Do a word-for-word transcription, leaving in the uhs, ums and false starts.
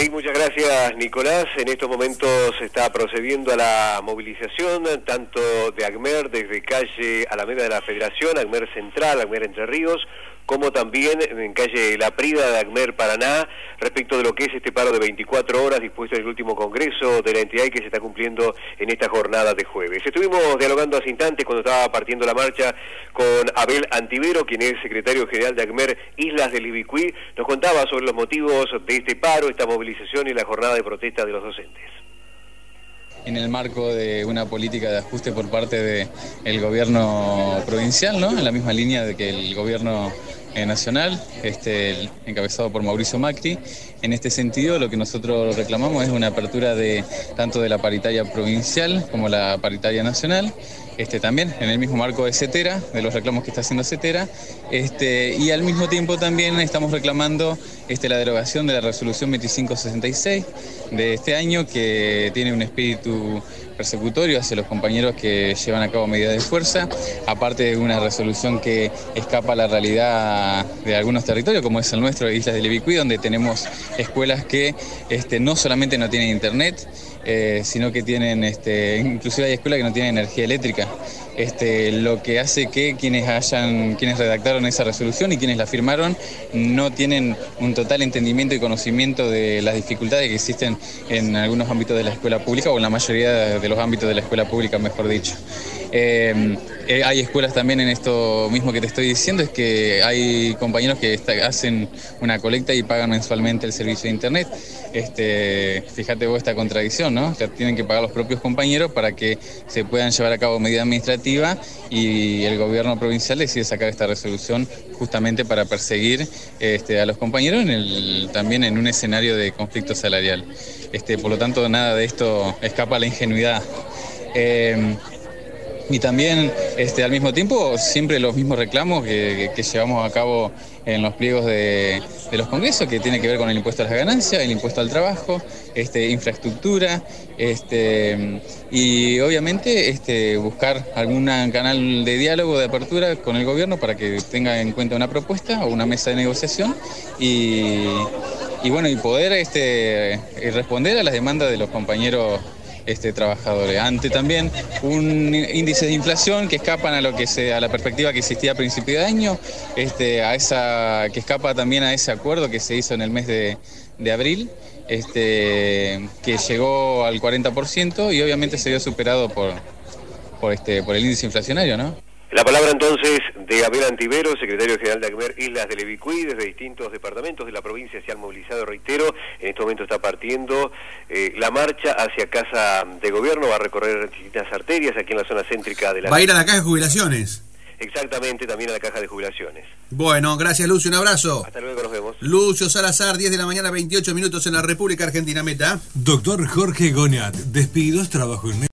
Sí, muchas gracias, Nicolás. En estos momentos se está procediendo a la movilización, tanto de ACMER desde calle Alameda de la Federación, ACMER Central, ACMER Entre Ríos, como también en calle La Prida de ACMER Paraná, respecto de lo que es este paro de veinticuatro horas dispuesto en el último congreso de la entidad y que se está cumpliendo en esta jornada de jueves. Estuvimos dialogando hace instantes cuando estaba partiendo la marcha con Abel Antivero, quien es secretario general de ACMER Islas del Ibicuí. Nos contaba sobre los motivos de este paro, esta movilización y la jornada de protesta de los docentes. En el marco de una política de ajuste por parte del gobierno provincial, ¿no? En la misma línea de que el gobierno eh, nacional, este, encabezado por Mauricio Macri. En este sentido, lo que nosotros reclamamos es una apertura de tanto de la paritaria provincial como la paritaria nacional. Este, también en el mismo marco de CETERA, de los reclamos que está haciendo CETERA, este, y al mismo tiempo también estamos reclamando este, la derogación de la resolución veinticinco sesenta y seis de este año, que tiene un espíritu persecutorio hacia los compañeros que llevan a cabo medidas de fuerza, aparte de una resolución que escapa a la realidad de algunos territorios, como es el nuestro, de Islas del Ibicuí, donde tenemos escuelas que este, no solamente no tienen internet, Eh, sino que tienen, este, inclusive hay escuelas que no tienen energía eléctrica, este, lo que hace que quienes hayan, quienes redactaron esa resolución y quienes la firmaron no tienen un total entendimiento y conocimiento de las dificultades que existen en algunos ámbitos de la escuela pública, o en la mayoría de los ámbitos de la escuela pública, mejor dicho. Eh, eh, hay escuelas también en esto mismo que te estoy diciendo, es que hay compañeros que está, hacen una colecta y pagan mensualmente el servicio de internet. Este, fíjate vos esta contradicción, ¿no? O sea, tienen que pagar los propios compañeros para que se puedan llevar a cabo medida administrativa, y el gobierno provincial decide sacar esta resolución justamente para perseguir este, a los compañeros en el, también en un escenario de conflicto salarial. Este, por lo tanto, nada de esto escapa a la ingenuidad. Eh, Y también, este, al mismo tiempo, siempre los mismos reclamos que, que, que llevamos a cabo en los pliegos de, de los congresos, que tiene que ver con el impuesto a las ganancias, el impuesto al trabajo, este, infraestructura, este, y obviamente este, buscar algún canal de diálogo, de apertura con el gobierno para que tenga en cuenta una propuesta o una mesa de negociación y, y bueno, y poder este, responder a las demandas de los compañeros Este, trabajadores, ante también un índice de inflación que escapan a lo que se, a la perspectiva que existía a principio de año, este, a esa, que escapa también a ese acuerdo que se hizo en el mes de, de abril, este, que llegó al cuarenta por ciento y obviamente se vio superado por, por, este, por el índice inflacionario, ¿no? La palabra entonces de Abel Antivero, secretario general de ACMER Islas del Ibicuí. Desde distintos departamentos de la provincia se han movilizado, reitero. En este momento está partiendo eh, la marcha hacia Casa de Gobierno, va a recorrer distintas arterias aquí en la zona céntrica de la... ¿Va a ir a la caja de jubilaciones? Exactamente, también a la caja de jubilaciones. Bueno, gracias Lucio, un abrazo. Hasta luego, nos vemos. Lucio Salazar, diez de la mañana, veintiocho minutos en la República Argentina. Meta. Doctor Jorge Gonat, despidos, trabajo en